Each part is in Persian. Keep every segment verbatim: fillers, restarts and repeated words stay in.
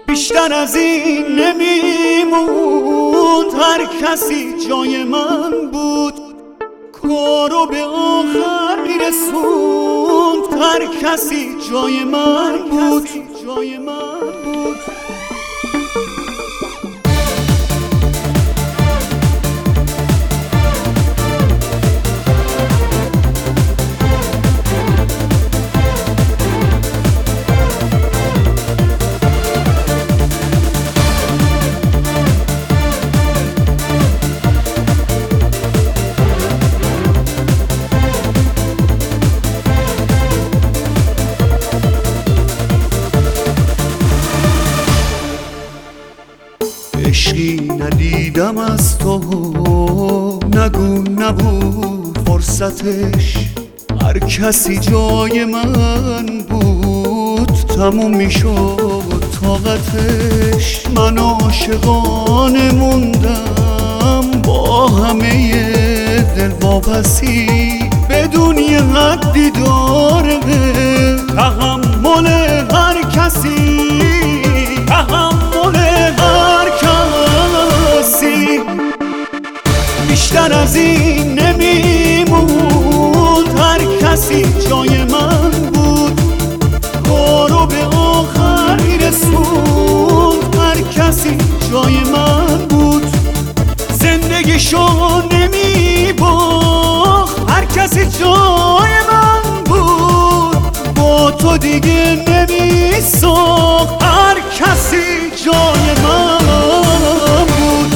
بیشتر از این نمیموند، هر کسی جای من بود. کارو به آخر میرسوند، هر کسی جای من بود، جای من بود. عشقی ندیدم از تو، نگو نبود فرصتش. هر کسی جای من بود، تموم میشد طاقتش. من عاشقانه موندم با همه دل واپسی، بدون یه حدی داره تحمل هر کسی، تحمل هر کسی. بیشتر از این نمیموند، هر کسی جای من بود. کارو به آخر میرسوند، هر کسی جای من بود. زندگیشو نمیباخت، هر کسی جای من بود. با تو دیگه نمیساخت، هر کسی جای من بود.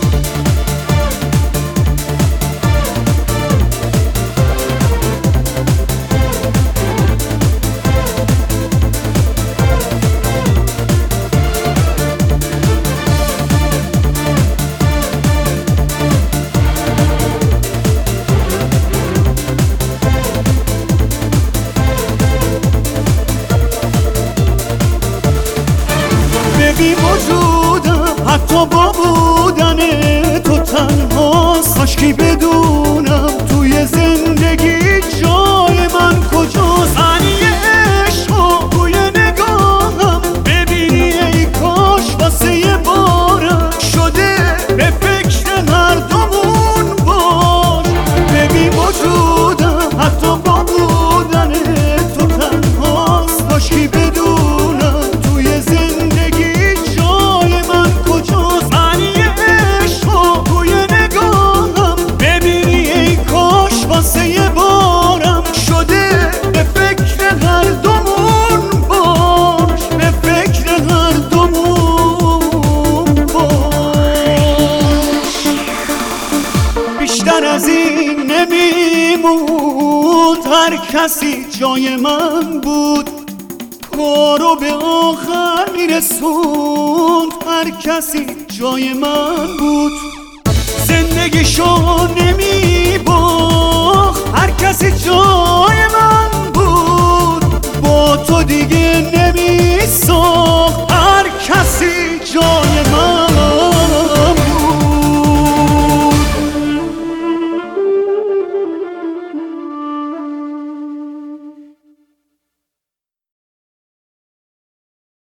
بی وجودم حتی با بودن تو تنهاست. کاشکی بدونم توی زندگی جای من کجاست. عنی عشق توی نگاهم ببینی، ای کاش واسه یه بارم شده به فکر هر دومون باش. بی وجودم حتی با بودن تو تنهاست. کاشکی بدونم توی زندگی از این نمیموند، هر کسی جای من بود. کارو به آخر میرسوند، هر کسی جای من بود. زندگیشو نمی